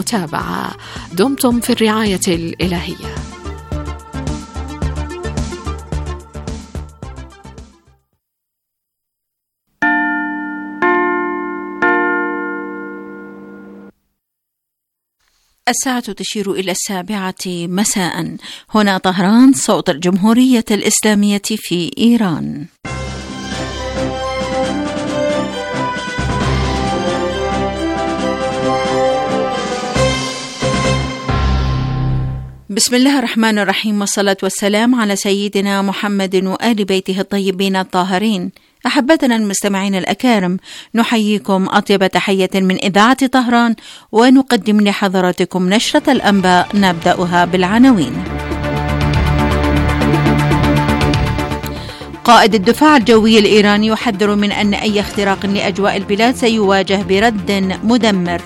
متابعة. دمتم في الرعاية الإلهية. الساعة تشير إلى 7 مساء. هنا طهران، صوت الجمهورية الإسلامية في إيران. بسم الله الرحمن الرحيم، والصلاة والسلام على سيدنا محمد وآل بيته الطيبين الطاهرين. أحبتنا المستمعين الأكارم، نحييكم أطيب تحية من إذاعة طهران، ونقدم لحضراتكم نشرة الأنباء نبدأها بالعناوين. قائد الدفاع الجوي الإيراني يحذر من أن أي اختراق لأجواء البلاد سيواجه برد مدمر.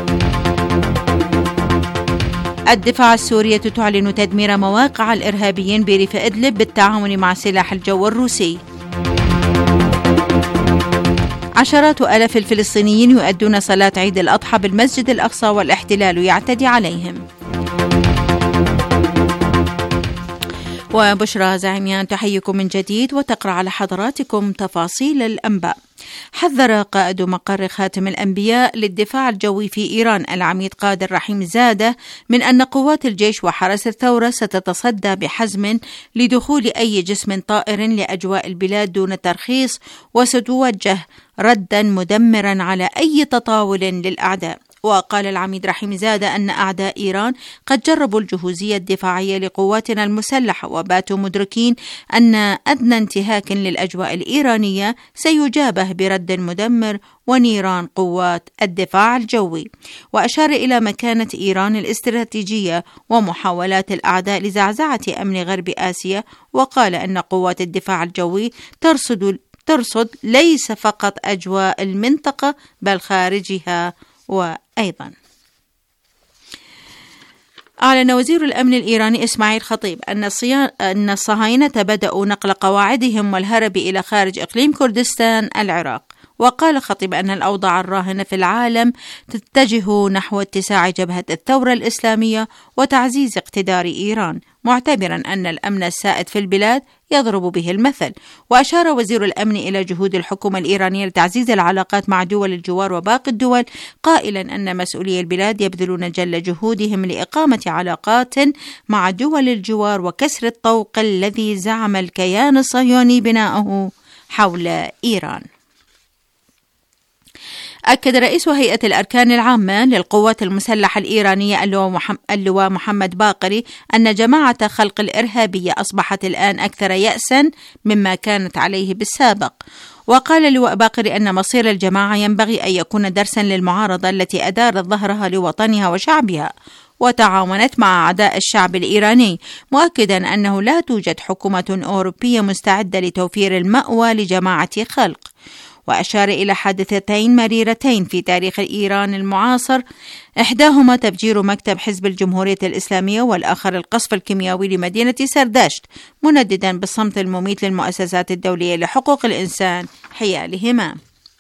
الدفاع السورية تعلن تدمير مواقع الإرهابيين بريف إدلب بالتعاون مع سلاح الجو الروسي. عشرات آلاف الفلسطينيين يؤدون صلاة عيد الأضحى بالمسجد الأقصى والاحتلال يعتدي عليهم. وبشرى زعيميان تحييكم من جديد وتقرأ على حضراتكم تفاصيل الأنباء. حذر قائد مقر خاتم الأنبياء للدفاع الجوي في إيران العميد قادر رحيم زادة من أن قوات الجيش وحرس الثورة ستتصدى بحزم لدخول أي جسم طائر لأجواء البلاد دون ترخيص، وستوجه ردا مدمرا على أي تطاول للأعداء. وقال العميد رحيم زادة أن أعداء إيران قد جربوا الجهوزية الدفاعية لقواتنا المسلحة، وباتوا مدركين أن أدنى انتهاك للأجواء الإيرانية سيجابه برد مدمر ونيران قوات الدفاع الجوي. وأشار إلى مكانة إيران الاستراتيجية ومحاولات الأعداء لزعزعة أمن غرب آسيا، وقال أن قوات الدفاع الجوي ترصد ليس فقط أجواء المنطقة بل خارجها. وأيضا أعلن وزير الأمن الإيراني إسماعيل خطيب أن الصهاينة بدأوا نقل قواعدهم والهرب إلى خارج إقليم كردستان العراق. وقال خطيب أن الأوضاع الراهنة في العالم تتجه نحو اتساع جبهة الثورة الإسلامية وتعزيز اقتدار إيران، معتبرا أن الأمن السائد في البلاد يضرب به المثل. وأشار وزير الأمن إلى جهود الحكومة الإيرانية لتعزيز العلاقات مع دول الجوار وباقي الدول، قائلا أن مسؤولي البلاد يبذلون جل جهودهم لإقامة علاقات مع دول الجوار وكسر الطوق الذي زعم الكيان الصهيوني بناءه حول إيران. أكد رئيس هيئة الأركان العامة للقوات المسلحة الإيرانية اللواء محمد باقري أن جماعة خلق الإرهابية أصبحت الآن أكثر يأسا مما كانت عليه بالسابق. وقال اللواء باقري أن مصير الجماعة ينبغي أن يكون درسا للمعارضة التي أدارت ظهرها لوطنها وشعبها وتعاونت مع أعداء الشعب الإيراني، مؤكدا أنه لا توجد حكومة أوروبية مستعدة لتوفير المأوى لجماعة خلق. وأشار إلى حادثتين مريرتين في تاريخ إيران المعاصر، إحداهما تفجير مكتب حزب الجمهورية الإسلامية، والآخر القصف الكيميائي لمدينة سرداشت، منددا بالصمت المميت للمؤسسات الدولية لحقوق الإنسان حيالهما.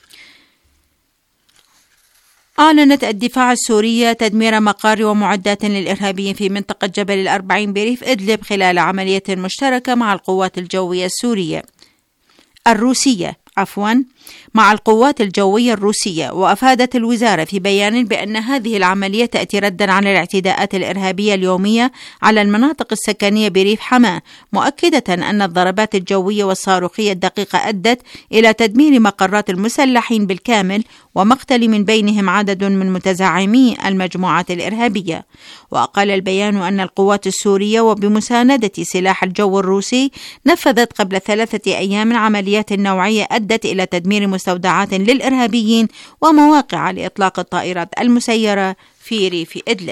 أعلنت الدفاع السورية تدمير مقار ومعدات للإرهابيين في منطقة جبل ال40 بريف إدلب خلال عملية مشتركة مع القوات الجوية الروسية مع القوات الجوية الروسية. وأفادت الوزارة في بيان بأن هذه العملية تأتي ردا على الاعتداءات الإرهابية اليومية على المناطق السكنية بريف حماة، مؤكدة أن الضربات الجوية والصاروخية الدقيقة أدت إلى تدمير مقرات المسلحين بالكامل ومقتل من بينهم عدد من متزعمي المجموعات الإرهابية. وقال البيان أن القوات السورية وبمساندة سلاح الجو الروسي نفذت قبل 3 أيام عمليات نوعية أدت إلى تدمير مستودعات للإرهابيين ومواقع لإطلاق الطائرات المسيرة في ريف إدلب.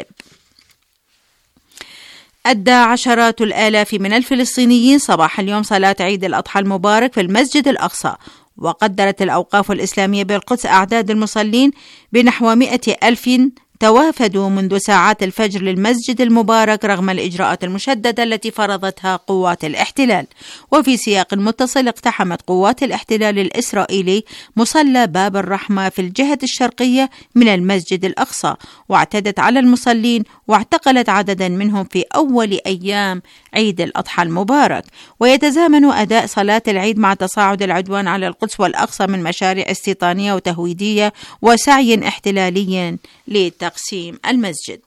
أدى عشرات الآلاف من الفلسطينيين صباح اليوم صلاة عيد الأضحى المبارك في المسجد الأقصى، وقدرت الأوقاف الإسلامية بالقدس أعداد المصلين بنحو 100,000 توافدوا منذ ساعات الفجر للمسجد المبارك رغم الإجراءات المشددة التي فرضتها قوات الاحتلال. وفي سياق متصل اقتحمت قوات الاحتلال الإسرائيلي مصلى باب الرحمة في الجهة الشرقية من المسجد الأقصى، واعتدت على المصلين واعتقلت عددا منهم في أول أيام عيد الأضحى المبارك. ويتزامن أداء صلاة العيد مع تصاعد العدوان على القدس والأقصى من مشاريع استيطانية وتهويدية وسعي احتلالي لتقسيم المسجد.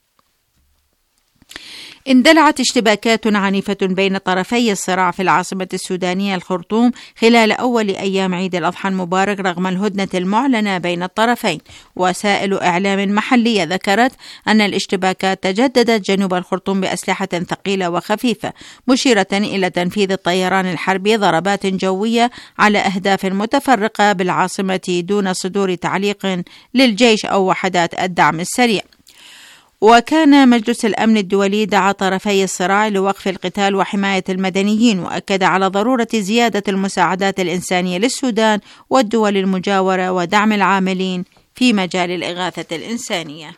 اندلعت اشتباكات عنيفة بين طرفي الصراع في العاصمة السودانية الخرطوم خلال أول أيام عيد الأضحى المبارك رغم الهدنة المعلنة بين الطرفين. وسائل إعلام محلية ذكرت أن الاشتباكات تجددت جنوب الخرطوم بأسلحة ثقيلة وخفيفة، مشيرة إلى تنفيذ الطيران الحربي ضربات جوية على أهداف متفرقة بالعاصمة دون صدور تعليق للجيش أو وحدات الدعم السريع. وكان مجلس الأمن الدولي دعا طرفي الصراع لوقف القتال وحماية المدنيين، وأكد على ضرورة زيادة المساعدات الإنسانية للسودان والدول المجاورة ودعم العاملين في مجال الإغاثة الإنسانية.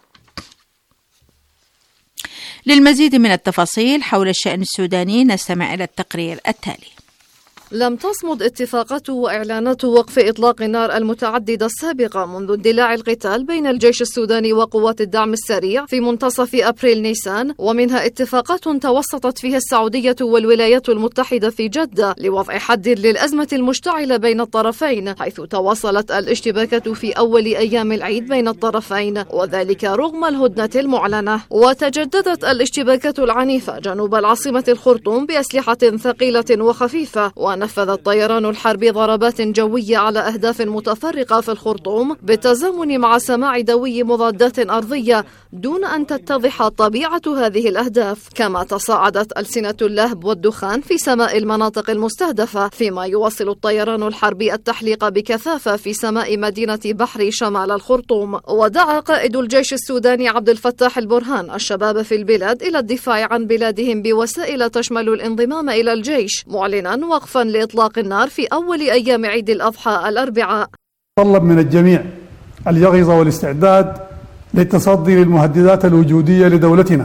للمزيد من التفاصيل حول الشأن السوداني نستمع إلى التقرير التالي. لم تصمد اتفاقات وإعلانات وقف إطلاق النار المتعددة السابقة منذ اندلاع القتال بين الجيش السوداني وقوات الدعم السريع في منتصف أبريل نيسان، ومنها اتفاقات توسطت فيها السعودية والولايات المتحدة في جدة لوضع حد للأزمة المشتعلة بين الطرفين، حيث تواصلت الاشتباكات في أول أيام العيد بين الطرفين، وذلك رغم الهدنة المعلنة. وتجددت الاشتباكات العنيفة جنوب العاصمة الخرطوم بأسلحة ثقيلة وخفيفة، نفذ الطيران الحربي ضربات جوية على أهداف متفرقة في الخرطوم بالتزامن مع سماع دوي مضادات أرضية دون أن تتضح طبيعة هذه الأهداف. كما تصاعدت ألسنة اللهب والدخان في سماء المناطق المستهدفة، فيما يواصل الطيران الحربي التحليق بكثافة في سماء مدينة بحري شمال الخرطوم. ودعا قائد الجيش السوداني عبد الفتاح البرهان الشباب في البلاد إلى الدفاع عن بلادهم بوسائل تشمل الانضمام إلى الجيش، معلنا وقفا لإطلاق النار في أول أيام عيد الأضحى الأربعاء. طلب من الجميع اليقظة والاستعداد للتصدي للمهددات الوجودية لدولتنا.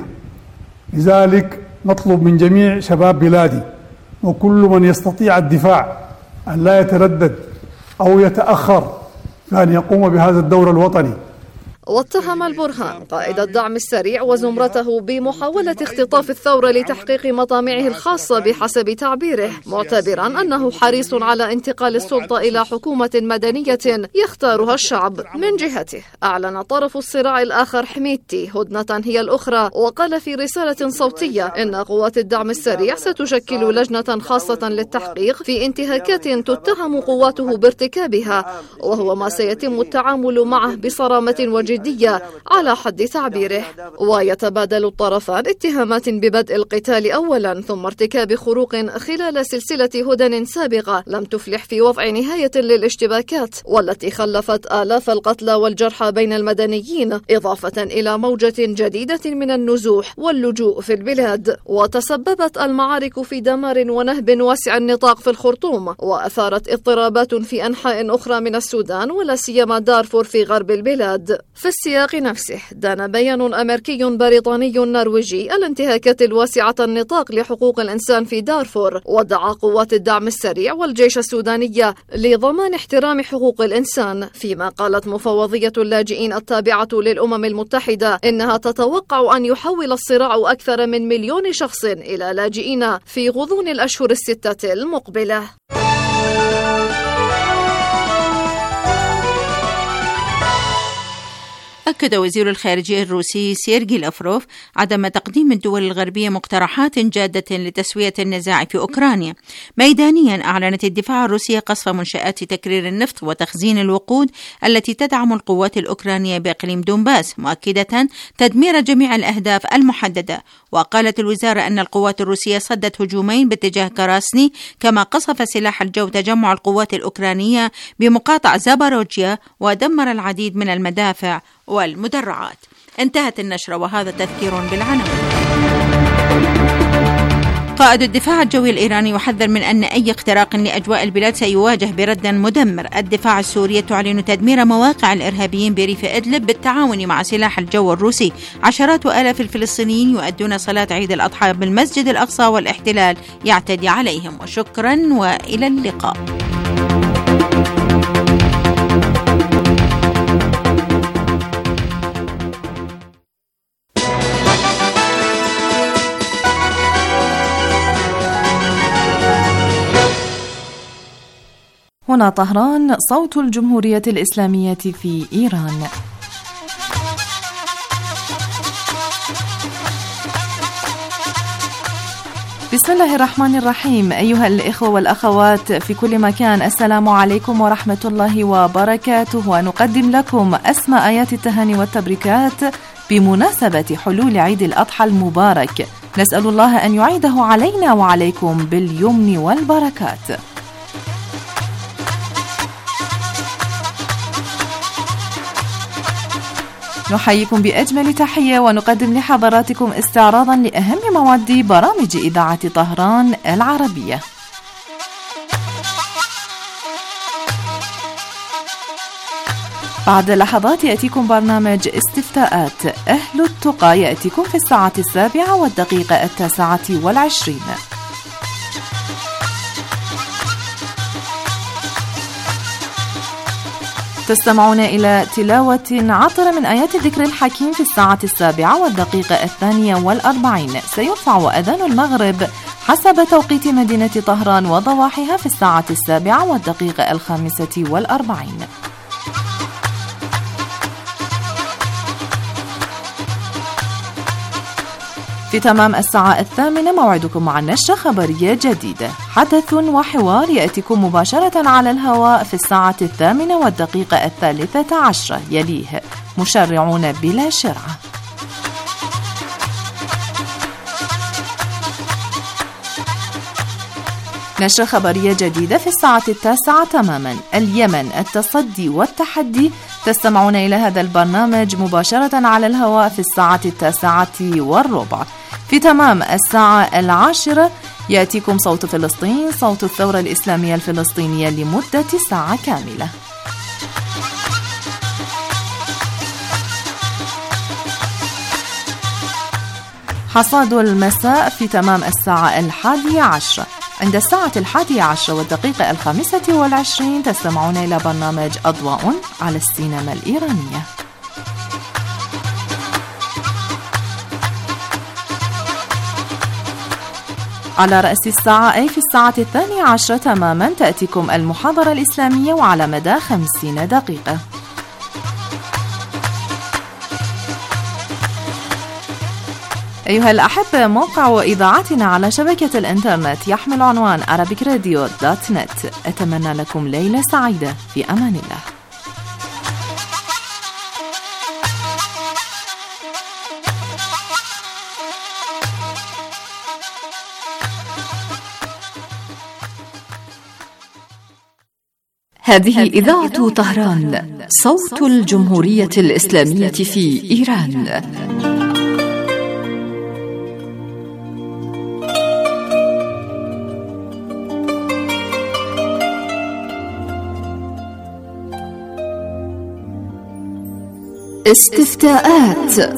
لذلك نطلب من جميع شباب بلادي وكل من يستطيع الدفاع أن لا يتردد أو يتأخر في أن يقوم بهذا الدور الوطني. واتهم البرهان قائد الدعم السريع وزمرته بمحاولة اختطاف الثورة لتحقيق مطامعه الخاصة بحسب تعبيره، معتبرا أنه حريص على انتقال السلطة إلى حكومة مدنية يختارها الشعب. من جهته أعلن طرف الصراع الآخر حميدتي هدنة هي الأخرى، وقال في رسالة صوتية إن قوات الدعم السريع ستشكل لجنة خاصة للتحقيق في انتهاكات تتهم قواته بارتكابها، وهو ما سيتم التعامل معه بصرامة وجدية على حد تعبيره. ويتبادل الطرفان اتهامات ببدء القتال أولا ثم ارتكاب خروق خلال سلسلة هدن سابقة لم تفلح في وضع نهاية للاشتباكات، والتي خلفت آلاف القتلى والجرحى بين المدنيين، إضافة إلى موجة جديدة من النزوح واللجوء في البلاد. وتسببت المعارك في دمار ونهب واسع النطاق في الخرطوم، وأثارت اضطرابات في أنحاء أخرى من السودان ولا سيما دارفور في غرب البلاد. في السياق نفسه دان بيان أمريكي بريطاني نرويجي الانتهاكات الواسعة النطاق لحقوق الإنسان في دارفور، ودعا قوات الدعم السريع والجيش السوداني لضمان احترام حقوق الإنسان. فيما قالت مفوضية اللاجئين التابعة للأمم المتحدة إنها تتوقع أن يحول الصراع أكثر من 1,000,000 شخص إلى لاجئين في غضون الأشهر الستة المقبلة. أكد وزير الخارجية الروسي سيرجي لافروف عدم تقديم الدول الغربية مقترحات جادة لتسوية النزاع في أوكرانيا. ميدانيا أعلنت الدفاع الروسية قصف منشآت تكرير النفط وتخزين الوقود التي تدعم القوات الأوكرانية بإقليم دونباس، مؤكدة تدمير جميع الأهداف المحددة. وقالت الوزارة أن القوات الروسية صدت هجومين باتجاه كراسني، كما قصف سلاح الجو تجمع القوات الأوكرانية بمقاطعة زاباروجيا ودمر العديد من المدافع والمدرعات. انتهت النشرة وهذا تذكير بالعناوين. قائد الدفاع الجوي الإيراني يحذر من أن أي اختراق لأجواء البلاد سيواجه برد مدمر. الدفاع السوري تعلن تدمير مواقع الإرهابيين بريف إدلب بالتعاون مع سلاح الجو الروسي. عشرات آلاف الفلسطينيين يؤدون صلاة عيد الأضحى بالمسجد الأقصى والاحتلال يعتدي عليهم. وشكرا وإلى اللقاء. هنا طهران، صوت الجمهورية الإسلامية في إيران. بسم الله الرحمن الرحيم. أيها الإخوة والأخوات في كل مكان، السلام عليكم ورحمة الله وبركاته. ونقدم لكم أسمى آيات التهاني والتبريكات بمناسبة حلول عيد الأضحى المبارك. نسأل الله أن يعيده علينا وعليكم باليمن والبركات. نحييكم بأجمل تحية ونقدم لحضراتكم استعراضا لأهم مواد برامج إذاعة طهران العربية. بعد لحظات يأتيكم برنامج استفتاءات. أهل التقى يأتيكم في 7:09 تستمعون إلى تلاوة عطرة من آيات الذكر الحكيم في 7:42 سيرفع أذان المغرب حسب توقيت مدينة طهران وضواحيها في 7:45. في تمام 8:00 موعدكم مع نشرة خبرية جديدة. حدث وحوار يأتيكم مباشرة على الهواء في 8:13 يليه مشرعون بلا شرعة. نشرة خبرية جديدة في 9:00 تماما. اليمن، التصدي والتحدي. تستمعون إلى هذا البرنامج مباشرة على الهواء في 9:10. في تمام 10:00 يأتيكم صوت فلسطين، صوت الثورة الإسلامية الفلسطينية لمدة ساعة كاملة. حصاد المساء في تمام 11:00. عند 11:25 تستمعون إلى برنامج أضواء على السينما الإيرانية. على رأس الساعة أي في 12:00 تماما تأتيكم المحاضرة الإسلامية وعلى مدى 50 دقيقة. أيها الأحبة، موقع إذاعتنا على شبكة الإنترنت يحمل عنوان arabicradio.net. أتمنى لكم ليلة سعيدة في أمان الله. هذه إذاعة طهران، صوت الجمهورية الإسلامية في إيران. استفتاءات.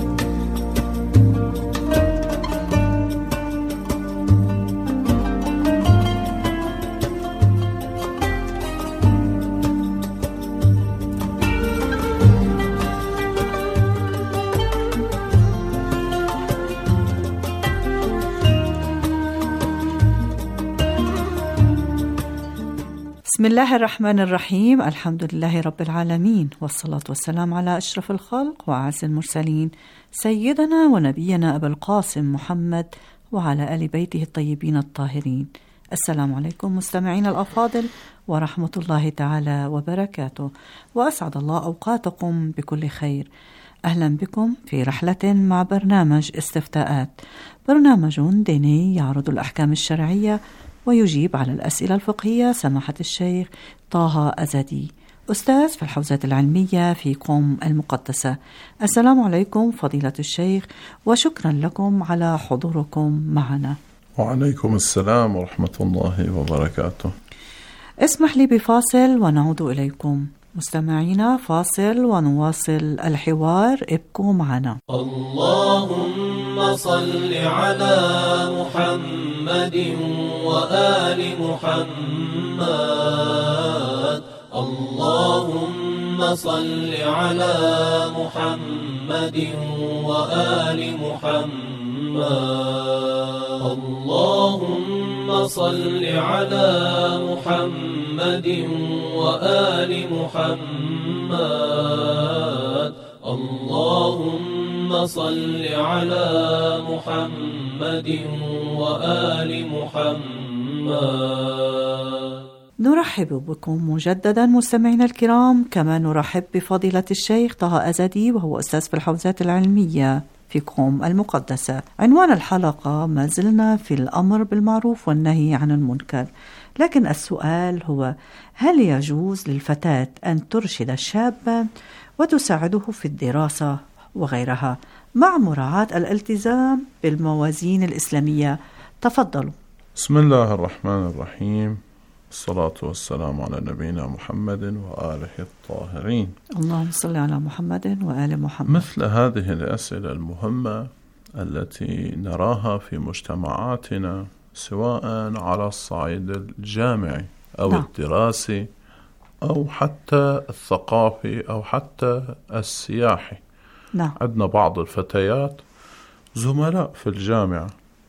بسم الله الرحمن الرحيم. الحمد لله رب العالمين، والصلاة والسلام على أشرف الخلق وأعز المرسلين، سيدنا ونبينا أبا القاسم محمد وعلى آل بيته الطيبين الطاهرين. السلام عليكم مستمعين الأفاضل ورحمة الله تعالى وبركاته، وأسعد الله أوقاتكم بكل خير. أهلا بكم في رحلة مع برنامج استفتاءات، برنامج ديني يعرض الأحكام الشرعية ويجيب على الأسئلة الفقهية سماحة الشيخ طه أزدي، أستاذ في الحوزات العلمية في قم المقدسة. السلام عليكم فضيلة الشيخ، وشكرا لكم على حضوركم معنا. وعليكم السلام ورحمة الله وبركاته. اسمح لي بفاصل ونعود إليكم مستمعينا. فاصل ونواصل الحوار، ابقوا معنا. اللهم صل على محمد وآل محمد. اللهم صل على محمد وآل محمد. اللهم صل على محمد وآل محمد. اللهم صل على محمد وآل محمد. نرحب بكم مجددا مستمعينا الكرام، كما نرحب بفضيلة الشيخ طه أزدي وهو أستاذ في الحوزات العلمية في قوم المقدسة. عنوان الحلقة ما زلنا في الأمر بالمعروف والنهي عن المنكر، لكن السؤال هو: هل يجوز للفتاة أن ترشد الشاب وتساعده في الدراسة وغيرها مع مراعاة الالتزام بالموازين الإسلامية؟ تفضلوا. بسم الله الرحمن الرحيم، الصلاة والسلام على نبينا محمد وآله الطاهرين. اللهم صل على محمد وآل محمد. مثل هذه الأسئلة المهمة التي نراها في مجتمعاتنا، سواء على الصعيد الجامعي أو الدراسي أو حتى الثقافي أو حتى السياحي. عندنا بعض الفتيات زملاء في الجامعة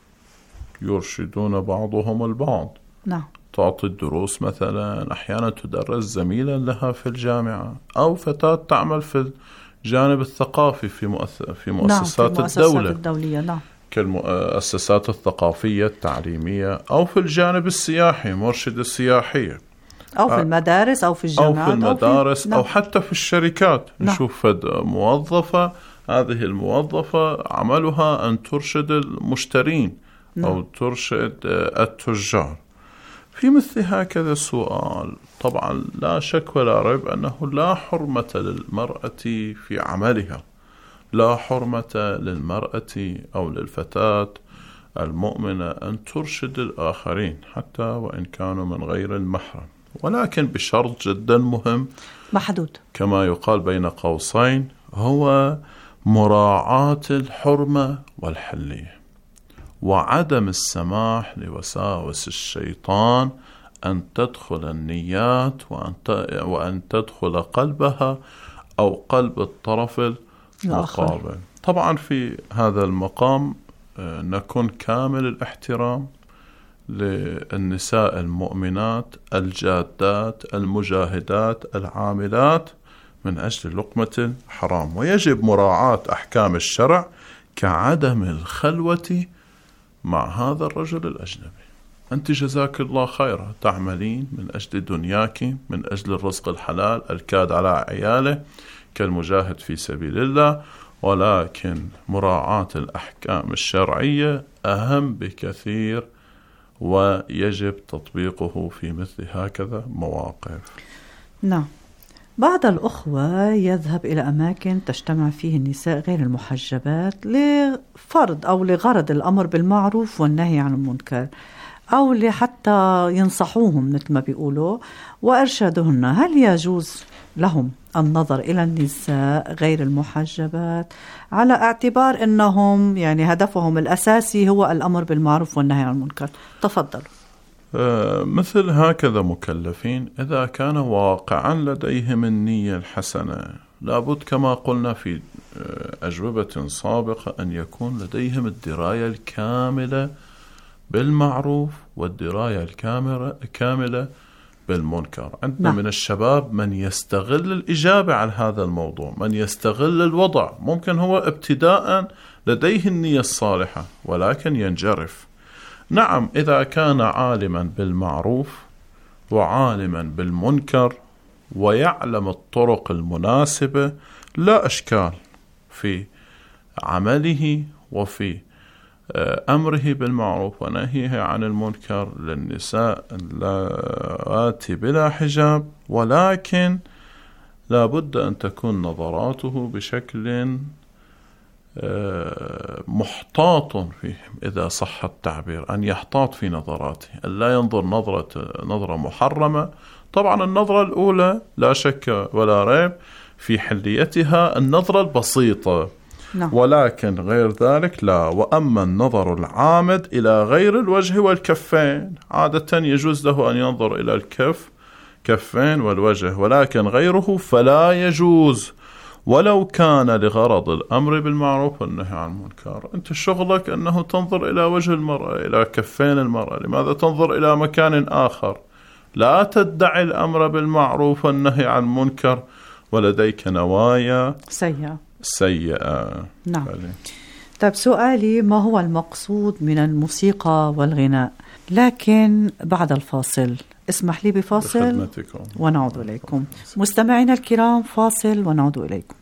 يرشدون بعضهم البعض. تعطي الدروس مثلا، أحيانا تدرس زميلا لها في الجامعة، أو فتاة تعمل في الجانب الثقافي في مؤسسات الدولة الدولية، كالمؤسسات الثقافية التعليمية، أو في الجانب السياحي، مرشدة سياحية، أو في المدارس أو في الجامعات أو في المدارس أو حتى في الشركات. نشوف موظفة، هذه الموظفة عملها أن ترشد المشترين أو ترشد التجار. في مثل هكذا السؤال طبعا لا شك ولا ريب أنه لا حرمة للمرأة في عملها، لا حرمة للمرأة أو للفتاة المؤمنة أن ترشد الآخرين حتى وإن كانوا من غير المحرم، ولكن بشرط جدا مهم محدود كما يقال بين قوسين، هو مراعاة الحرمة والحلية، وعدم السماح لوساوس الشيطان أن تدخل النيات وأن تدخل قلبها أو قلب الطرف المقابل. طبعا في هذا المقام نكون كامل الاحترام للنساء المؤمنات الجادات المجاهدات العاملات من أجل لقمة الحرام، ويجب مراعاة أحكام الشرع كعدم الخلوة مع هذا الرجل الأجنبي. أنت جزاك الله خيرا تعملين من أجل دنياك، من أجل الرزق الحلال الكاد على عياله كالمجاهد في سبيل الله، ولكن مراعاة الأحكام الشرعية أهم بكثير، ويجب تطبيقه في مثل هكذا مواقف. نعم. بعض الأخوة يذهب إلى أماكن تجتمع فيه النساء غير المحجبات لفرض أو لغرض الأمر بالمعروف والنهي عن المنكر، أو لحتى ينصحوهم مثل ما بيقولوا وإرشادهن. هل يجوز لهم النظر إلى النساء غير المحجبات على اعتبار أنهم يعني هدفهم الأساسي هو الأمر بالمعروف والنهي عن المنكر؟ تفضلوا. مثل هكذا مكلفين إذا كان واقعا لديهم النية الحسنة، لابد كما قلنا في أجوبة سابقة أن يكون لديهم الدراية الكاملة بالمعروف والدراية الكاملة بالمنكر. عندنا من الشباب من يستغل الإجابة على هذا الموضوع، من يستغل الوضع، ممكن هو ابتداء لديه النية الصالحة ولكن ينجرف. نعم، إذا كان عالما بالمعروف وعالما بالمنكر ويعلم الطرق المناسبة لا إشكال في عمله وفي أمره بالمعروف ونهيه عن المنكر للنساء اللاتي بلا حجاب، ولكن لا بد أن تكون نظراته بشكل محتاط فيهم إذا صح التعبير، أن يحتاط في نظراته، أن لا ينظر نظرة محرمة. طبعا النظرة الأولى لا شك ولا ريب في حليتها النظرة البسيطة، ولكن غير ذلك لا. وأما النظر العامد إلى غير الوجه والكفين، عادة يجوز له أن ينظر إلى كفين والوجه، ولكن غيره فلا يجوز ولو كان لغرض الأمر بالمعروف والنهي عن المنكر. أنت شغلك أنه تنظر إلى وجه المرأة، إلى كفين المرأة، لماذا تنظر إلى مكان آخر؟ لا تدعي الأمر بالمعروف والنهي عن المنكر ولديك نوايا سيئة. نعم. طيب سؤالي، ما هو المقصود من الموسيقى والغناء؟ لكن بعد الفاصل. اسمح لي بفاصل ونعود إليكم. مستمعينا الكرام، فاصل ونعود إليكم.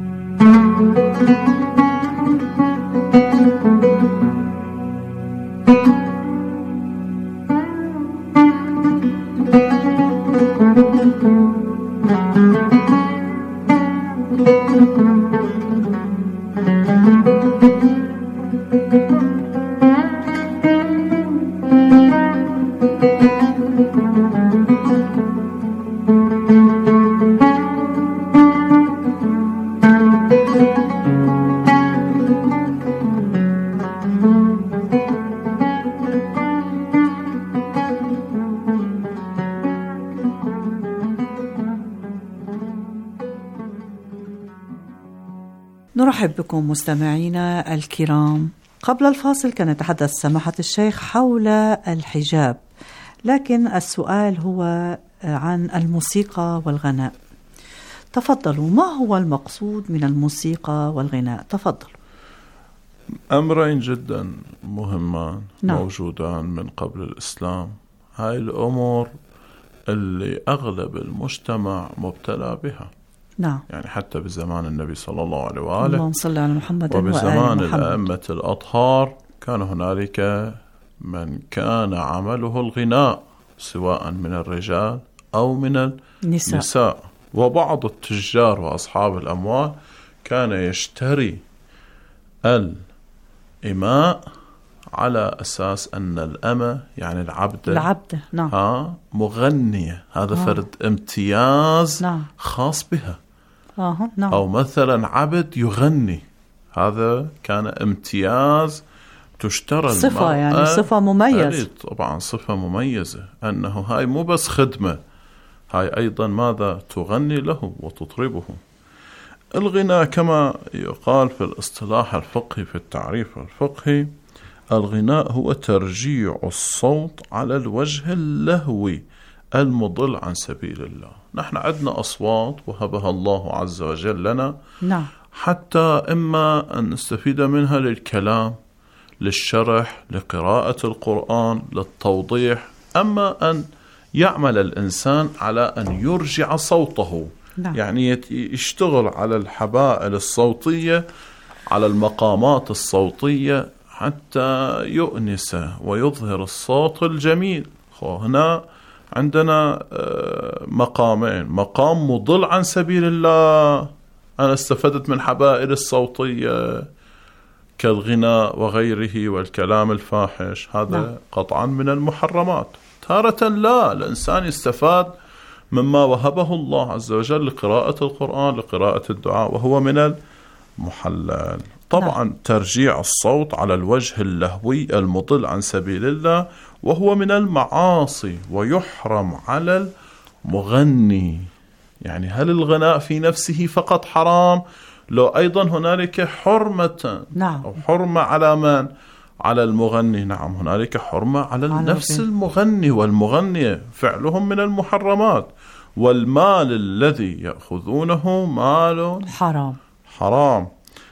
نرحب بكم مستمعينا الكرام. قبل الفاصل كان يتحدث سماحة الشيخ حول الحجاب، لكن السؤال هو عن الموسيقى والغناء. تفضلوا، ما هو المقصود من الموسيقى والغناء؟ تفضلوا. أمرين جدا مهمان موجودان من قبل الإسلام. هاي الأمور اللي أغلب المجتمع مبتلى بها. نعم. يعني حتى بزمان النبي صلى الله عليه وآله، اللهم صل على محمد، وبزمان الأئمة الأطهار كان هنالك من كان عمله الغناء، سواء من الرجال أو من النساء. وبعض التجار وأصحاب الأموال كان يشتري الإماء على أساس أن الأمة يعني العبد نعم. مغنية، هذا فرد امتياز خاص بها. نعم. أو مثلا عبد يغني، هذا كان امتياز تشترى صفة، يعني صفة مميزة. طبعا صفة مميزة، أنه هاي مو بس خدمة، هاي أيضا ماذا تغني له وتطربه. الغناء كما يقال في الاصطلاح الفقهي، في التعريف الفقهي، الغناء هو ترجيع الصوت على الوجه اللهوي المضل عن سبيل الله. نحن عندنا أصوات وهبها الله عز وجل لنا، حتى إما أن نستفيد منها للكلام، للشرح، لقراءة القرآن، للتوضيح. أما أن يعمل الإنسان على أن يرجع صوته، يعني يشتغل على الحبائل الصوتية، على المقامات الصوتية، حتى يؤنس ويظهر الصوت الجميل. هنا عندنا مقامين: مقام مضل عن سبيل الله، أنا استفدت من حبائل الصوتية كالغناء وغيره والكلام الفاحش، هذا قطعا من المحرمات. تارة لا، الإنسان يستفاد مما وهبه الله عز وجل لقراءة القرآن، لقراءة الدعاء، وهو من المحلل. طبعا ترجيع الصوت على الوجه اللهوي المضل عن سبيل الله وهو من المعاصي، ويحرم على المغني. يعني هل الغناء في نفسه فقط حرام؟ لو أيضا هنالك حرمة أو حرمة على من؟ على المغني. نعم، هنالك حرمة على نفس المغني والمغنية، فعلهم من المحرمات. والمال الذي يأخذونه مال حرام،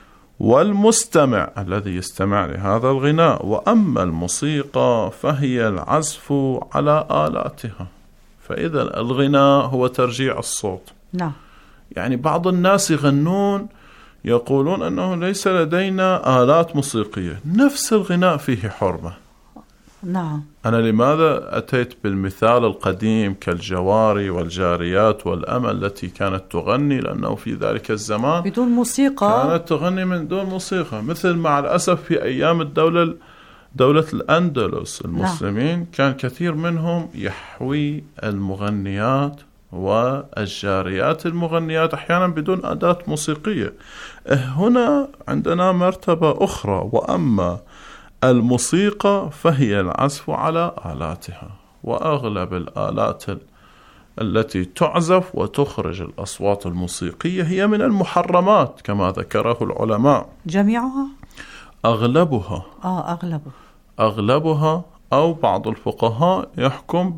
والمستمع الذي يستمع لهذا الغناء. وأما الموسيقى فهي العزف على آلاتها. فإذا الغناء هو ترجيع الصوت. يعني بعض الناس يغنون يقولون أنه ليس لدينا آلات موسيقية، نفس الغناء فيه حرمة. نعم. أنا لماذا أتيت بالمثال القديم كالجواري والجاريات والأمة التي كانت تغني؟ لأنه في ذلك الزمان بدون موسيقى كانت تغني من دون موسيقى، مثل مع الأسف في أيام دولة الأندلس المسلمين كان كثير منهم يحوي المغنيات والجاريات المغنيات أحيانا بدون أداة موسيقية. هنا عندنا مرتبة أخرى، وأما الموسيقى فهي العزف على آلاتها، وأغلب الآلات التي تعزف وتخرج الأصوات الموسيقية هي من المحرمات كما ذكره العلماء. جميعها؟ أغلبها. أغلبها أو بعض الفقهاء يحكم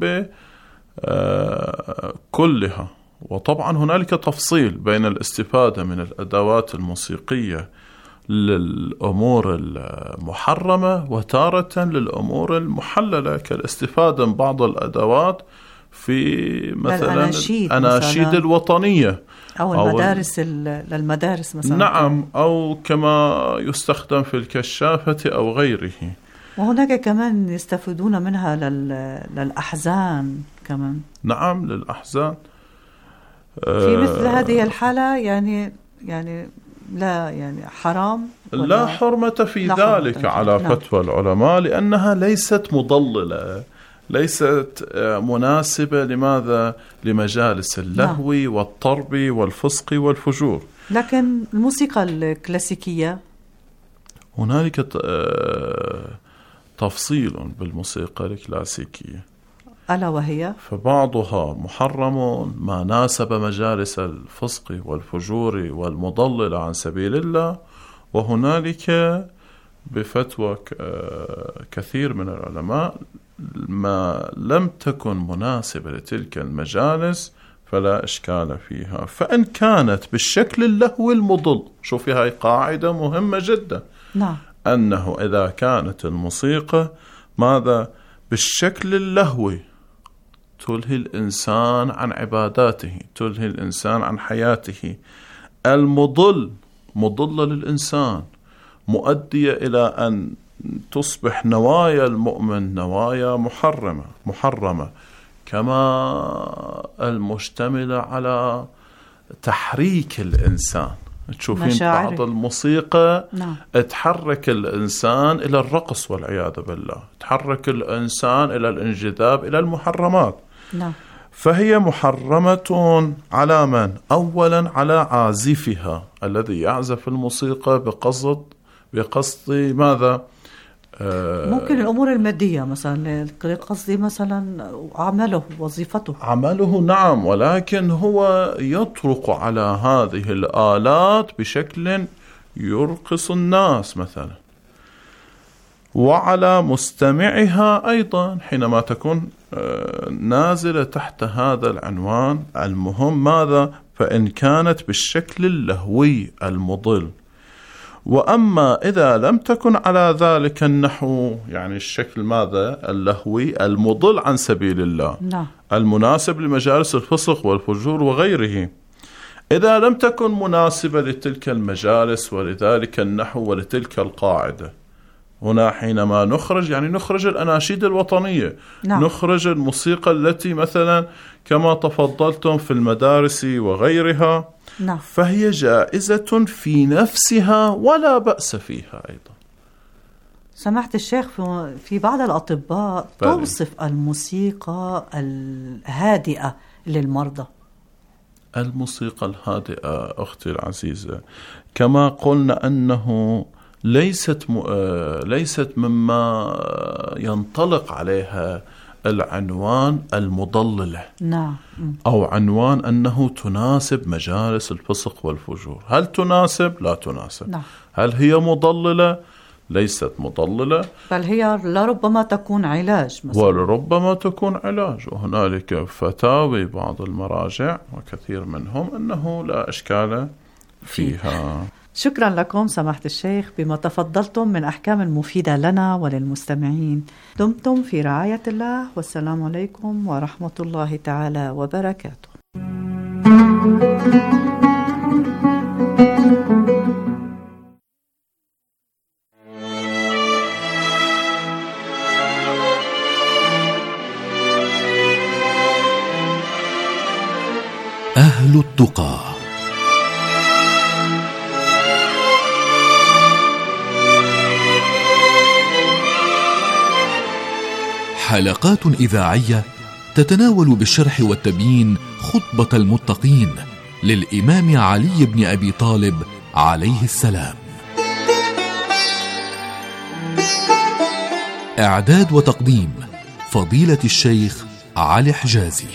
بكلها. وطبعا هنالك تفصيل بين الاستفادة من الأدوات الموسيقية للأمور المحرمة وتارة للأمور المحللة، كالاستفادة من بعض الأدوات في مثلا الأناشيد الوطنية أو المدارس للمدارس مثلا. نعم، أو كما يستخدم في الكشافة أو غيره. وهناك كمان يستفيدون منها للأحزان كمان. نعم، للأحزان. في مثل هذه الحالة يعني لا يعني حرام، لا حرمة في ذلك على فتوى العلماء، لأنها ليست مضللة، ليست مناسبة. لماذا؟ لمجالس اللهو والطرب والفسق والفجور. لكن الموسيقى الكلاسيكية هنالك تفصيل بالموسيقى الكلاسيكية، ألا وهي فبعضها محرم ما ناسب مجالس الفسق والفجور والمضلل عن سبيل الله، وهنالك بفتوى كثير من العلماء ما لم تكن مناسبة لتلك المجالس فلا إشكال فيها. فإن كانت بالشكل اللهوي المضل، شوفي هاي قاعدة مهمة جدا. نعم. أنه إذا كانت الموسيقى ماذا بالشكل اللهوي تلهي الإنسان عن عباداته، تلهي الإنسان عن حياته، مضلة للإنسان، مؤدية إلى أن تصبح نوايا المؤمن نوايا محرمة، كما المشتملة على تحريك الإنسان. تشوفين بعض الموسيقى تحرك الإنسان إلى الرقص والعياذ بالله، تحرك الإنسان إلى الانجذاب إلى المحرمات. فهي محرمة على من؟ أولا على عازفها الذي يعزف الموسيقى بقصد ماذا؟ ممكن الأمور المادية مثلا، قصدي مثلا وظيفته عمله. نعم، ولكن هو يطرق على هذه الآلات بشكل يرقص الناس مثلا، وعلى مستمعها أيضا حينما تكون نازلة تحت هذا العنوان. المهم ماذا؟ فإن كانت بالشكل اللهوي المضل. وأما إذا لم تكن على ذلك النحو، يعني الشكل ماذا؟ اللهوي المضل عن سبيل الله، المناسب لمجالس الفسق والفجور وغيره، إذا لم تكن مناسبة لتلك المجالس ولذلك النحو ولتلك القاعدة، هنا حينما نخرج الأناشيد الوطنية، نخرج الموسيقى التي مثلا كما تفضلتم في المدارس وغيرها، فهي جائزة في نفسها ولا بأس فيها أيضا. سمعت الشيخ في بعض الأطباء توصف الموسيقى الهادئة للمرضى. الموسيقى الهادئة أختي العزيزة كما قلنا أنه ليست مما ينطلق عليها العنوان المضللة، أو عنوان أنه تناسب مجالس الفسق والفجور. هل تناسب؟ لا تناسب. هل هي مضللة؟ ليست مضللة، بل هي لربما تكون علاج مثلا. ولربما تكون علاج. وهنالك فتاوي بعض المراجع وكثير منهم أنه لا إشكال فيها. شكرا لكم سماحة الشيخ بما تفضلتم من أحكام مفيدة لنا وللمستمعين. دمتم في رعاية الله، والسلام عليكم ورحمة الله تعالى وبركاته. أهل التقى. حلقات إذاعية تتناول بالشرح والتبيين خطبة المتقين للإمام علي بن أبي طالب عليه السلام. إعداد وتقديم فضيلة الشيخ علي حجازي.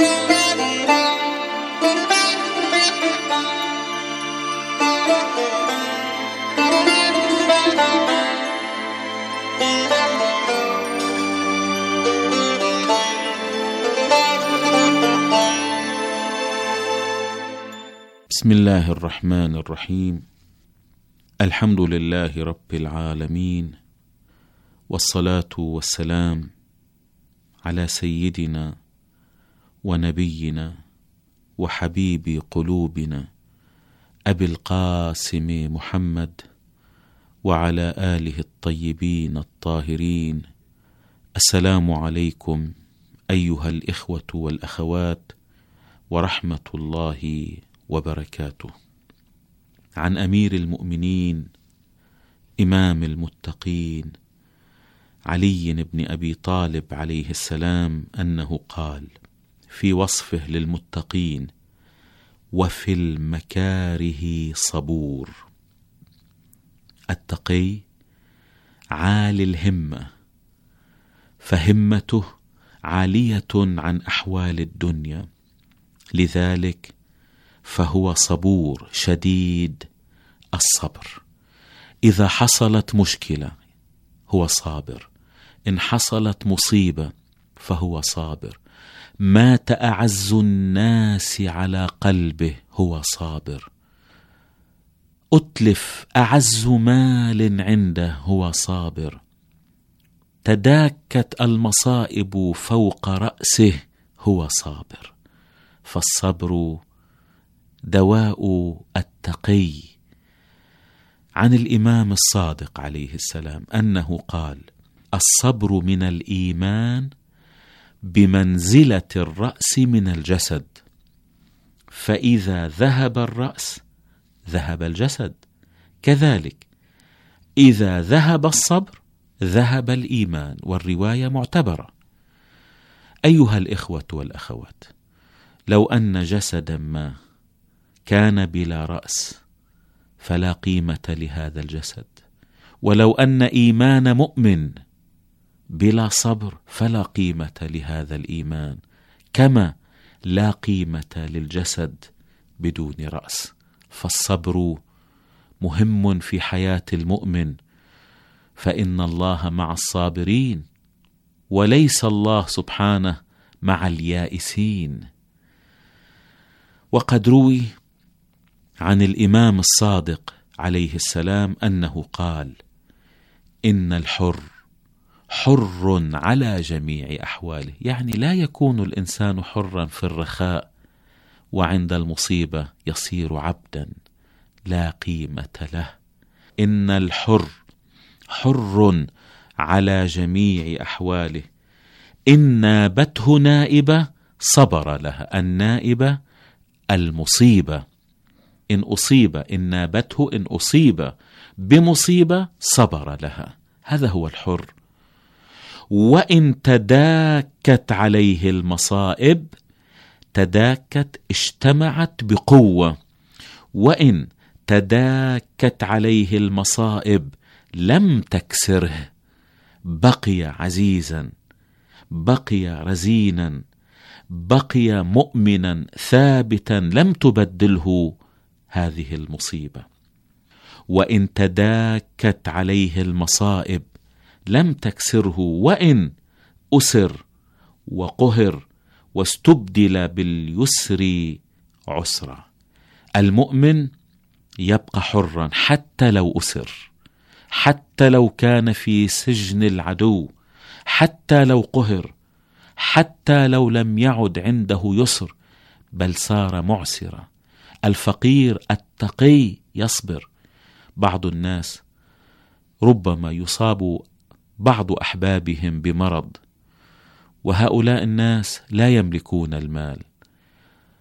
بسم الله الرحمن الرحيم. الحمد لله رب العالمين، والصلاة والسلام على سيدنا ونبينا وحبيب قلوبنا أبي القاسم محمد وعلى آله الطيبين الطاهرين. السلام عليكم أيها الإخوة والأخوات ورحمة الله وبركاته. عن أمير المؤمنين إمام المتقين علي بن أبي طالب عليه السلام أنه قال في وصفه للمتقين: وفي المكاره صبور. التقي عالي الهمة، فهمته عالية عن أحوال الدنيا، لذلك فهو صبور شديد الصبر. إذا حصلت مشكلة هو صابر، إن حصلت مصيبة فهو صابر، مات أعز الناس على قلبه هو صابر، أتلف أعز مال عنده هو صابر، تداكت المصائب فوق رأسه هو صابر. فالصبر دواء التقي. عن الإمام الصادق عليه السلام أنه قال: الصبر من الإيمان بمنزلة الرأس من الجسد، فإذا ذهب الرأس ذهب الجسد، كذلك إذا ذهب الصبر ذهب الإيمان، والرواية معتبرة. أيها الإخوة والأخوات، لو أن جسدا ما كان بلا رأس فلا قيمة لهذا الجسد، ولو أن إيمان مؤمن بلا صبر فلا قيمة لهذا الإيمان، كما لا قيمة للجسد بدون رأس. فالصبر مهم في حياة المؤمن، فإن الله مع الصابرين، وليس الله سبحانه مع اليائسين. وقد روي عن الإمام الصادق عليه السلام أنه قال: إن الحر حر على جميع أحواله، يعني لا يكون الإنسان حرا في الرخاء وعند المصيبة يصير عبدا لا قيمة له. إن الحر حر على جميع أحواله، إن نابته نائبة صبر لها. النائبة المصيبة، إن أصيب، إن نابته إن أصيب بمصيبة صبر لها، هذا هو الحر. وإن تداكت عليه المصائب، تداكت اجتمعت بقوة، وإن تداكت عليه المصائب لم تكسره، بقي عزيزا، بقي رزينا، بقي مؤمنا ثابتا، لم تبدله هذه المصيبة. وإن تداكت عليه المصائب لم تكسره، وإن أسر وقهر واستبدل باليسر عسرا. المؤمن يبقى حرا حتى لو أسر، حتى لو كان في سجن العدو، حتى لو قهر، حتى لو لم يعد عنده يسر بل صار معسرا. الفقير التقي يصبر. بعض الناس ربما يصاب بعض أحبابهم بمرض، وهؤلاء الناس لا يملكون المال،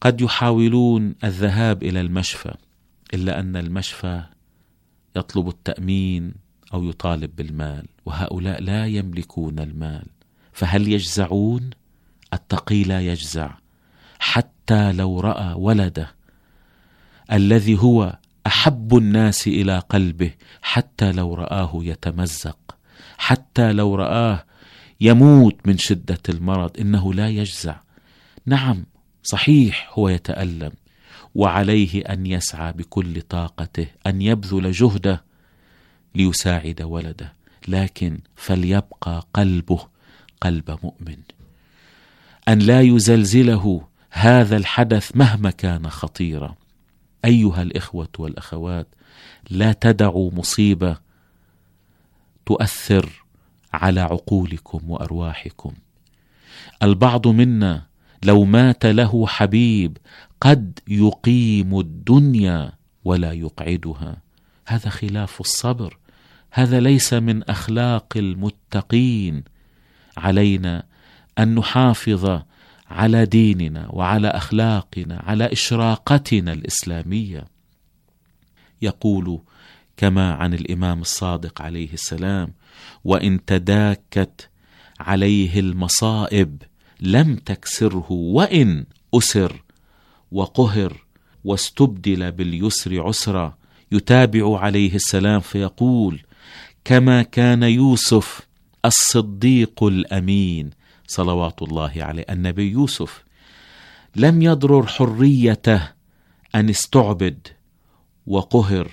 قد يحاولون الذهاب إلى المشفى، إلا أن المشفى يطلب التأمين أو يطالب بالمال، وهؤلاء لا يملكون المال، فهل يجزعون؟ التقي لا يجزع، حتى لو رأى ولده الذي هو أحب الناس إلى قلبه، حتى لو رآه يتمزق، حتى لو رآه يموت من شدة المرض، إنه لا يجزع. نعم صحيح هو يتألم، وعليه أن يسعى بكل طاقته، أن يبذل جهده ليساعد ولده، لكن فليبقى قلبه قلب مؤمن، أن لا يزلزله هذا الحدث مهما كان خطيرا. أيها الإخوة والأخوات، لا تدعوا مصيبة تؤثر على عقولكم وأرواحكم. البعض منا لو مات له حبيب قد يقيم الدنيا ولا يقعدها، هذا خلاف الصبر، هذا ليس من أخلاق المتقين. علينا أن نحافظ على ديننا وعلى أخلاقنا، على إشراقتنا الإسلامية. يقول كما عن الإمام الصادق عليه السلام: وإن تداكت عليه المصائب لم تكسره، وإن أسر وقهر واستبدل باليسر عسرا. يتابع عليه السلام فيقول: كما كان يوسف الصديق الأمين صلوات الله عليه، النبي يوسف لم يضرر حريته أن استعبد وقهر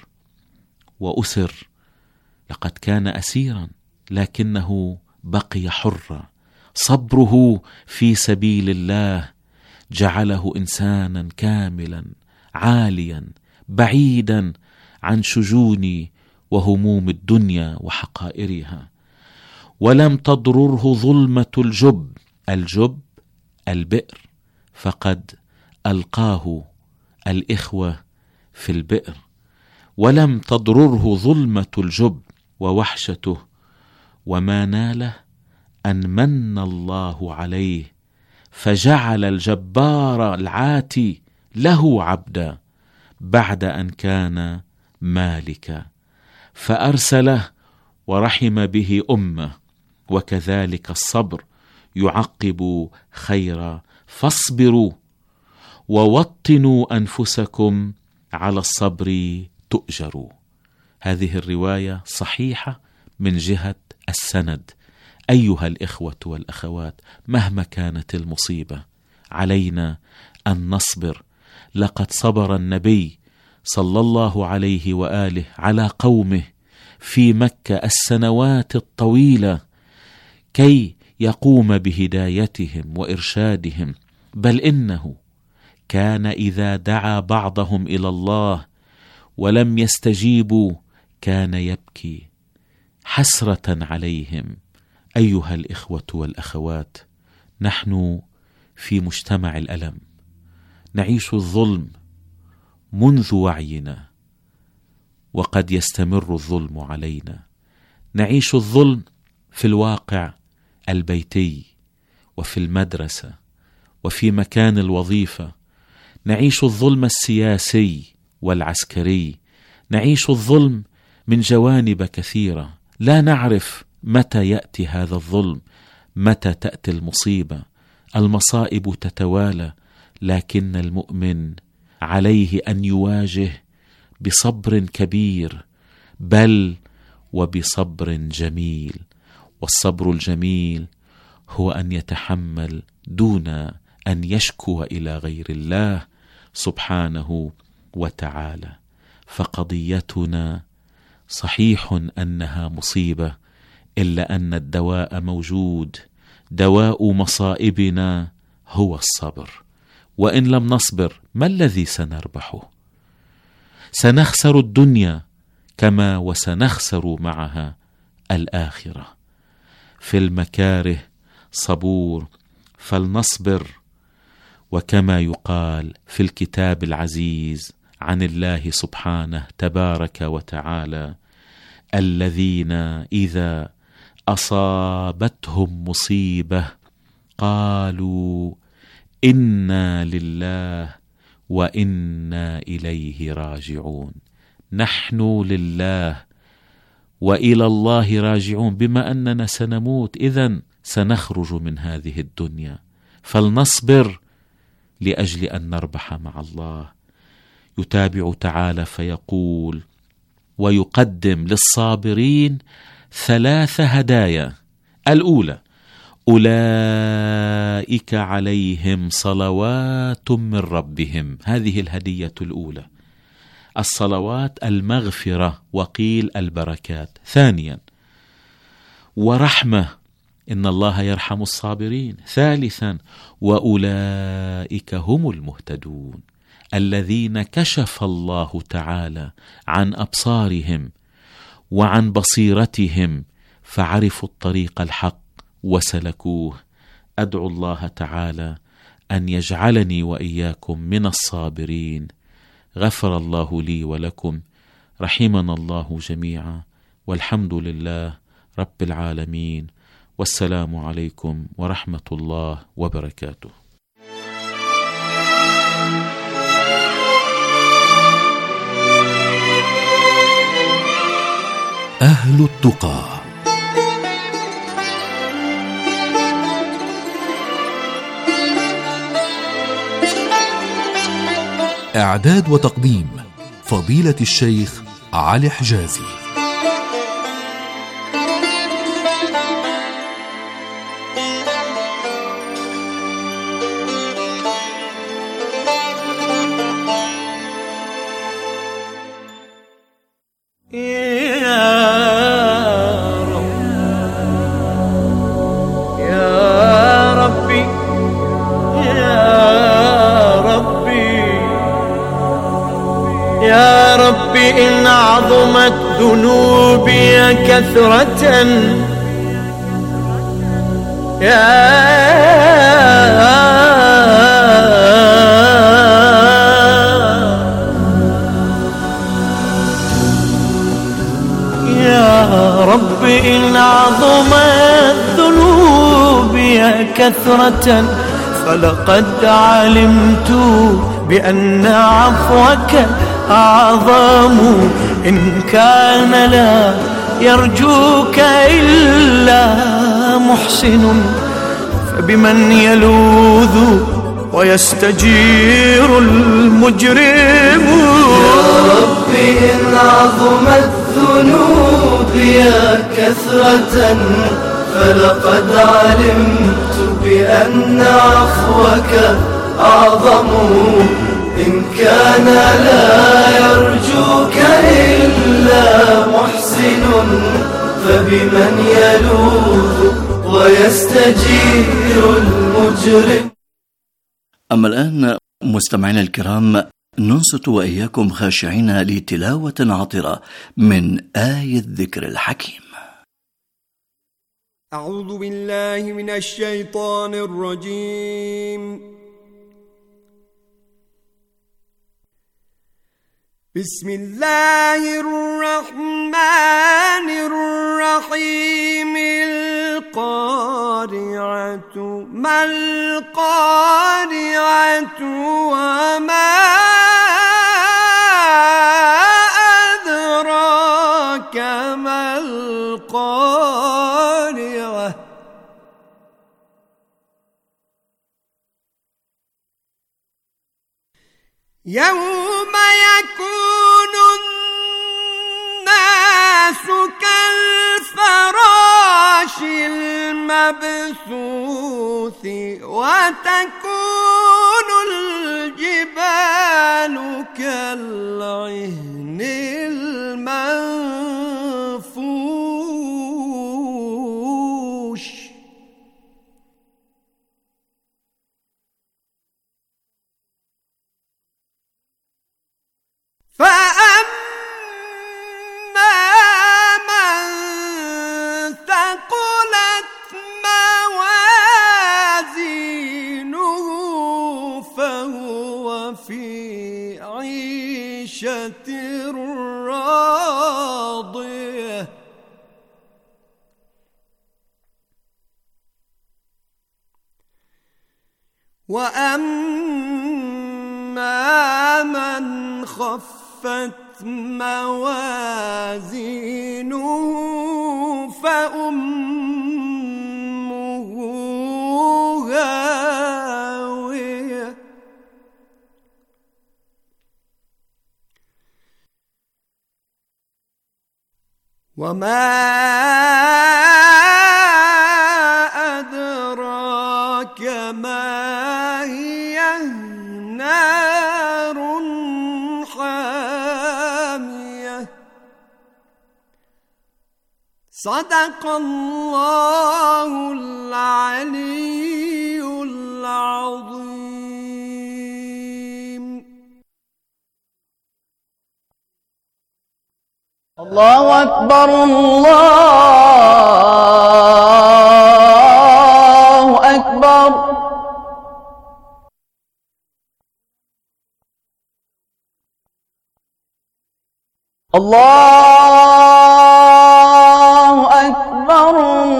وأسر، لقد كان أسيرا لكنه بقي حرا. صبره في سبيل الله جعله إنسانا كاملا عاليا بعيدا عن شجون وهموم الدنيا وحقائرها. ولم تضرره ظلمة الجب، الجب البئر، فقد ألقاه الإخوة في البئر. ولم تضرره ظلمة الجب ووحشته، وما ناله أن من الله عليه فجعل الجبار العاتي له عبدا بعد أن كان مالكا، فأرسله ورحم به أمه. وكذلك الصبر يعقب خيرا، فاصبروا ووطنوا أنفسكم على الصبر تؤجروا. هذه الرواية صحيحة من جهة السند. أيها الإخوة والأخوات، مهما كانت المصيبة علينا أن نصبر. لقد صبر النبي صلى الله عليه وآله على قومه في مكة السنوات الطويلة كي يقوم بهدايتهم وإرشادهم، بل إنه كان إذا دعا بعضهم إلى الله ولم يستجيبوا كان يبكي حسرة عليهم. أيها الإخوة والأخوات، نحن في مجتمع الألم، نعيش الظلم منذ وعينا، وقد يستمر الظلم علينا. نعيش الظلم في الواقع البيتي وفي المدرسة وفي مكان الوظيفة، نعيش الظلم السياسي والعسكري، نعيش الظلم من جوانب كثيرة، لا نعرف متى يأتي هذا الظلم، متى تأتي المصيبة. المصائب تتوالى، لكن المؤمن عليه أن يواجه بصبر كبير، بل وبصبر جميل. والصبر الجميل هو أن يتحمل دون أن يشكو إلى غير الله سبحانه وتعالى. فقضيتنا صحيح أنها مصيبة، إلا أن الدواء موجود. دواء مصائبنا هو الصبر، وإن لم نصبر ما الذي سنربحه؟ سنخسر الدنيا كما وسنخسر معها الآخرة. في المكاره صبور، فلنصبر. وكما يقال في الكتاب العزيز عن الله سبحانه تبارك وتعالى: الذين إذا أصابتهم مصيبة قالوا إنا لله وإنا إليه راجعون. نحن لله وإلى الله راجعون. بما أننا سنموت إذن سنخرج من هذه الدنيا، فلنصبر لأجل أن نربح مع الله. يتابع تعالى فيقول: ويقدم للصابرين 3 هدايا. الأولى: أولئك عليهم صلوات من ربهم. هذه الهدية الأولى، الصلوات، المغفرة، وقيل البركات. ثانيا: ورحمة، إن الله يرحم الصابرين. ثالثا: وأولئك هم المهتدون، الذين كشف الله تعالى عن أبصارهم وعن بصيرتهم فعرفوا الطريق الحق وسلكوه. أدعو الله تعالى أن يجعلني وإياكم من الصابرين. غفر الله لي ولكم، رحمنا الله جميعا، والحمد لله رب العالمين، والسلام عليكم ورحمة الله وبركاته. أهل التقى. إعداد وتقديم فضيلة الشيخ علي حجازي. يا ربي إن عظمت ذنوبي كثرة، يا ربي إن عظمت ذنوبي كثرة، فلقد علمت بأن عفوك أعظم. إن كان لا يرجوك إلا محسن، فبمن يلوذ ويستجير المجرم. يا ربي إن عظمت ذنوبي كثرة، فلقد علمت بأن عفوك أعظم. إن كان لا يرجوك إلا محسن، فبمن يلوذ ويستجير المجرم. أما الآن مستمعينا الكرام، ننصت وإياكم خاشعين لتلاوة عطرة من آية الذكر الحكيم. أعوذ بالله من الشيطان الرجيم. بسم الله الرحمن الرحيم. القارعة، ما القارعة وما أدراك ما القارعة. يوم يكون الناس كالفراش المبثوث، وتكون الجبال كالعهن المنفوش. فأما من ثقلت موازينه فهو في عيشة راضية. وأما فأما من خفت موازينه فأمه هاوية وما أدراك ما هي نار حامية صدق الله العلي العظيم. الله أكبر الله أكبر. الله أكبر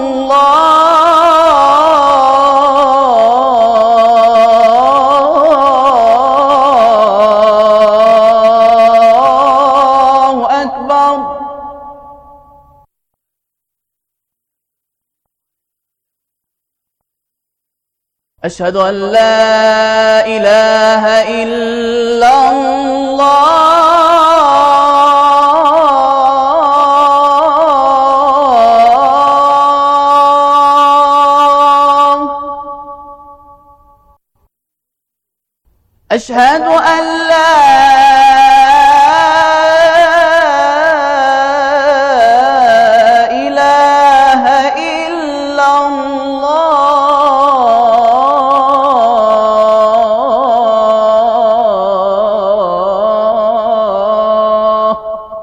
الله أكبر. أشهد أن لا إله إلا الله. أشهد أن لا إله إلا الله.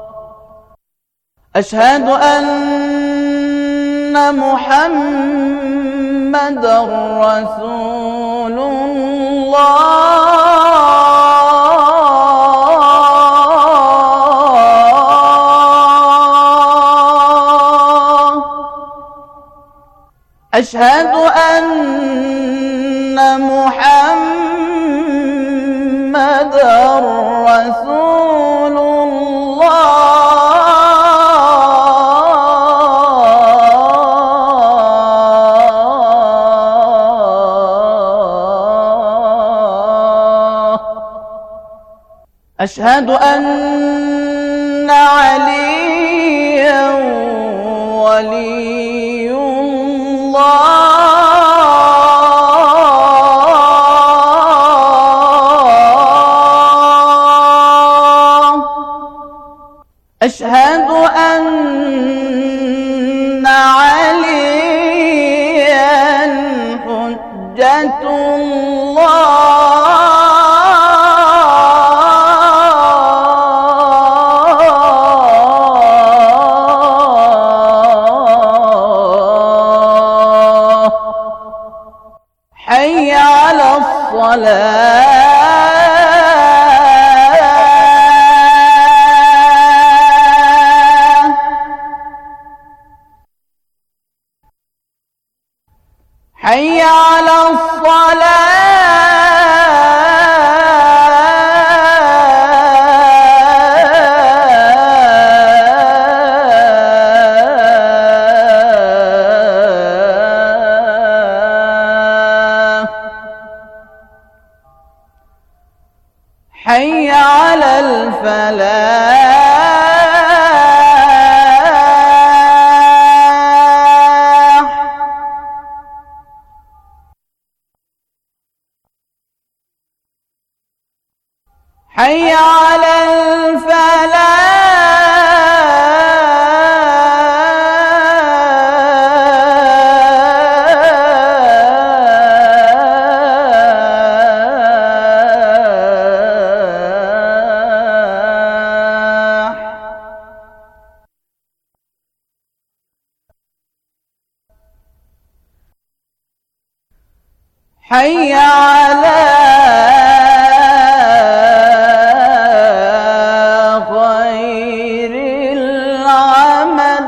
أشهد أن محمدًا رسول الله. أشهد أن محمدًا رسول الله. أشهد أن عليًا ولي الله. أشهد أن عليًا حجة الله. حي على الصلاة. حي على الصلاة. حي على الفلاح. حي على الفلاح. حي على خير العمل.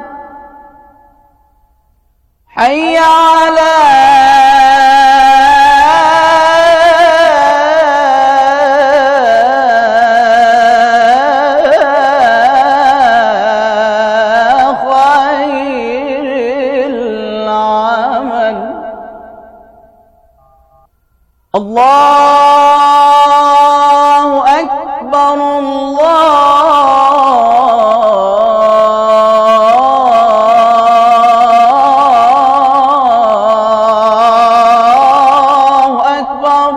حي على الله أكبر الله أكبر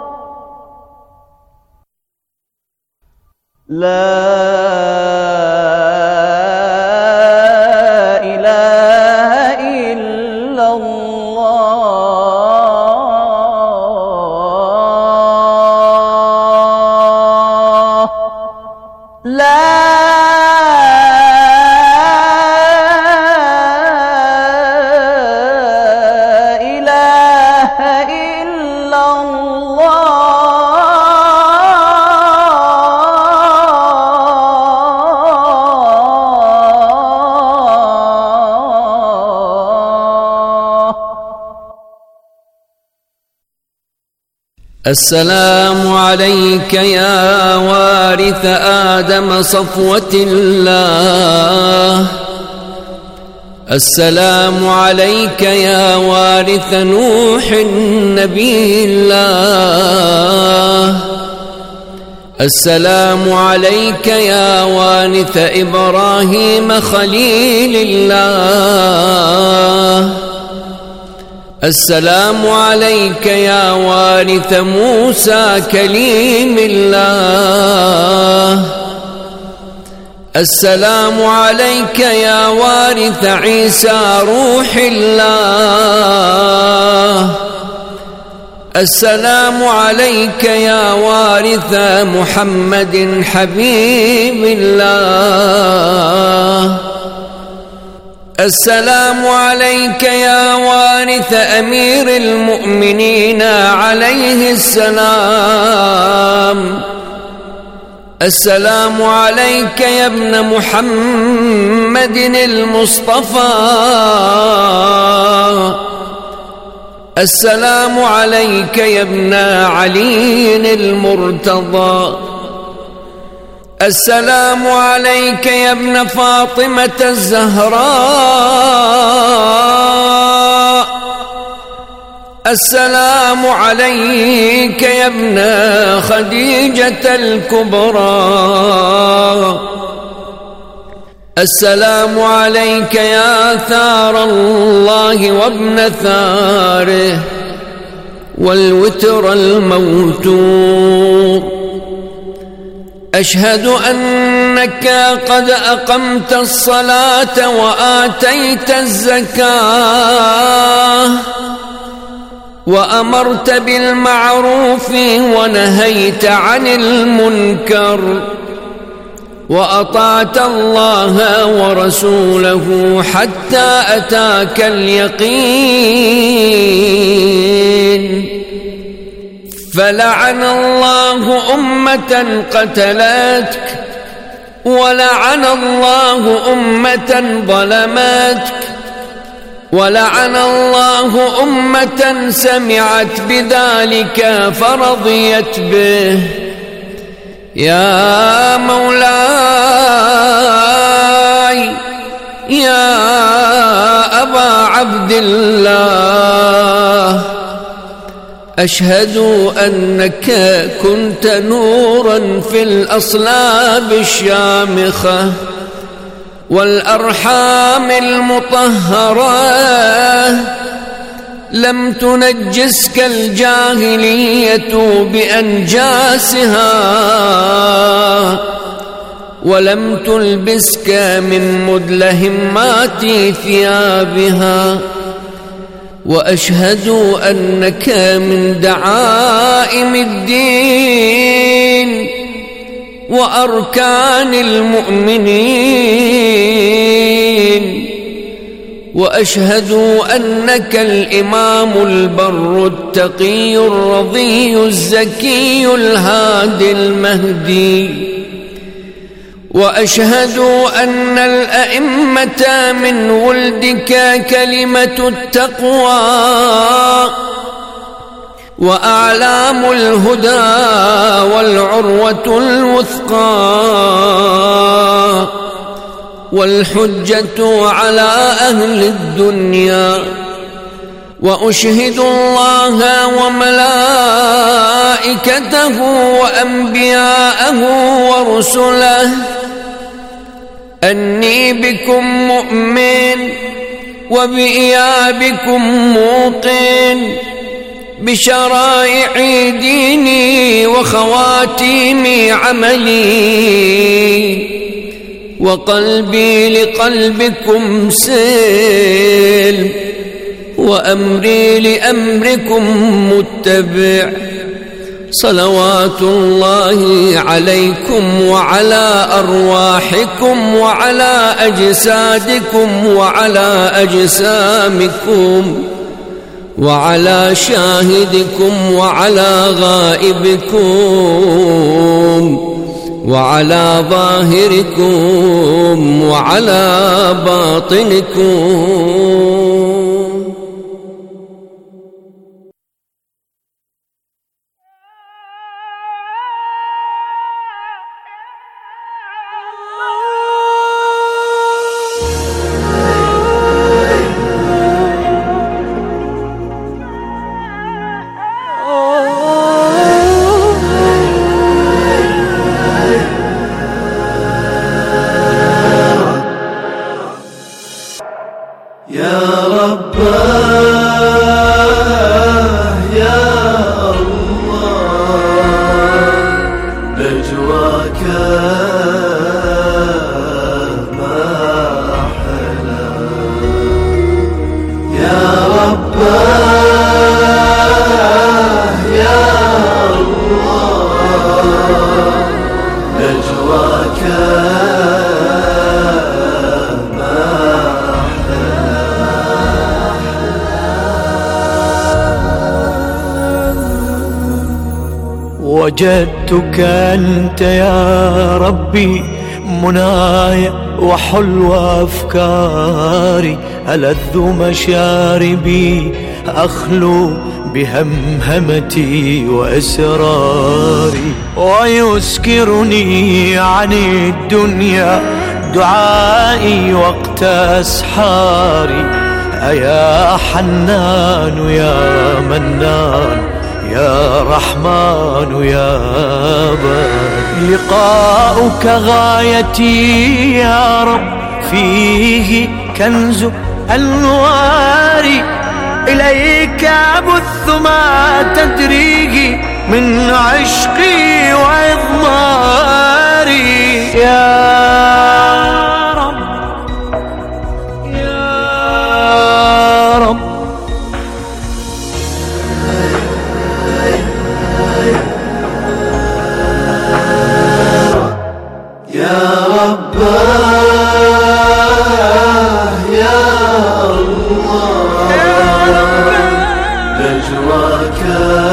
لا السلام عليك يا وارث آدم صفوة الله. السلام عليك يا وارث نوح نبي الله. السلام عليك يا وارث إبراهيم خليل الله. السلام عليك يا وارث موسى كليم الله. السلام عليك يا وارث عيسى روح الله. السلام عليك يا وارث محمد حبيب الله. السلام عليك يا وارث أمير المؤمنين عليه السلام. السلام عليك يا ابن محمد المصطفى. السلام عليك يا ابن علي المرتضى. السلام عليك يا ابن فاطمة الزهراء. السلام عليك يا ابن خديجة الكبرى. السلام عليك يا ثار الله وابن ثاره والوتر الموتور. أشهد أنك قد أقمت الصلاة وآتيت الزكاة وأمرت بالمعروف ونهيت عن المنكر وأطعت الله ورسوله حتى أتاك اليقين. فلعن الله أمة قتلتك ولعن الله أمة ظلمتك ولعن الله أمة سمعت بذلك فرضيت به. يا مولاي يا أبا عبد الله، أشهد أنك كنت نورا في الأصلاب الشامخة والأرحام المطهرة، لم تنجسك الجاهلية بأنجاسها ولم تلبسك من مدلهمات ثيابها. وأشهد أنك من دعائم الدين وأركان المؤمنين. وأشهد أنك الإمام البر التقي الرضي الزكي الهادي المهدي. وأشهد أن الأئمة من ولدك كلمة التقوى وأعلام الهدى والعروة الوثقى والحجة على أهل الدنيا وأشهد الله وملائكته وأنبياءه ورسله أني بكم مؤمن وبإيابكم موقن بشرائع ديني وخواتيم عملي، وقلبي لقلبكم سلم، وأمري لأمركم متبع. صلوات الله عليكم وعلى أرواحكم وعلى أجسادكم وعلى أجسامكم وعلى شاهدكم وعلى غائبكم وعلى ظاهركم وعلى باطنكم. وجدتك أنت يا ربي مناي وحلو أفكاري، ألذ مشاربي أخلو بهمهمتي وإسراري، ويسكرني عن الدنيا دعائي وقت أسحاري. أيا حنان يا منان يا رحمن يا بار، لقاؤك غايتي يا رب، فيه كنز أنواري، إليك أبث ما تدريه من عشقي وإضماري. يا رب يا رب يا رب يا الله نجواك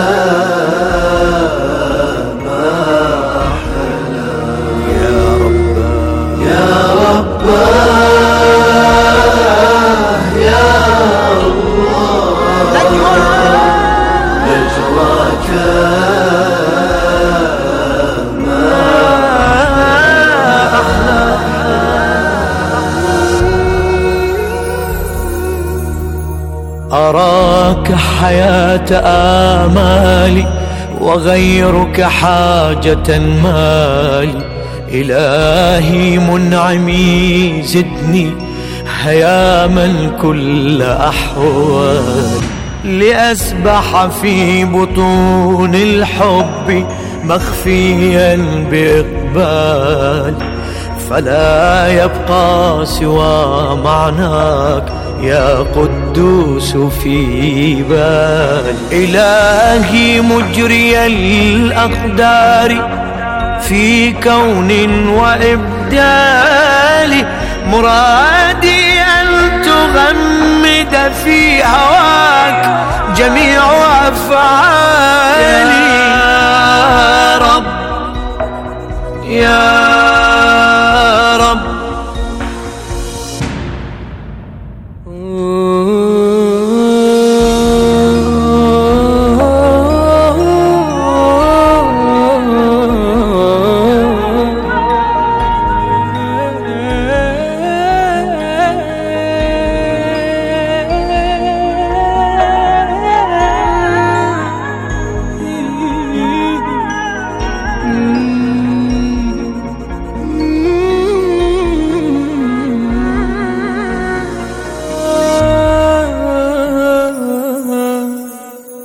ما أحلى. يا رب يا رب يا الله نجواك أراك حياة آمالي وغيرك حاجة مالي، إلهي منعمي زدني هياما كل أحوالي، لأسبح في بطون الحب مخفيا بإقبالي، فلا يبقى سوى معناك يا قدوس في بالي. إلهي مجري الأقدار في كون وإبدال، مرادي أن تغمد في هواك جميع أفعالي. يا رب يا رب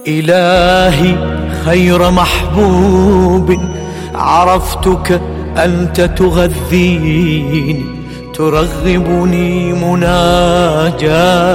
إلهي خير محبوب عرفتك أنت تغذيني ترغبني مناجاتك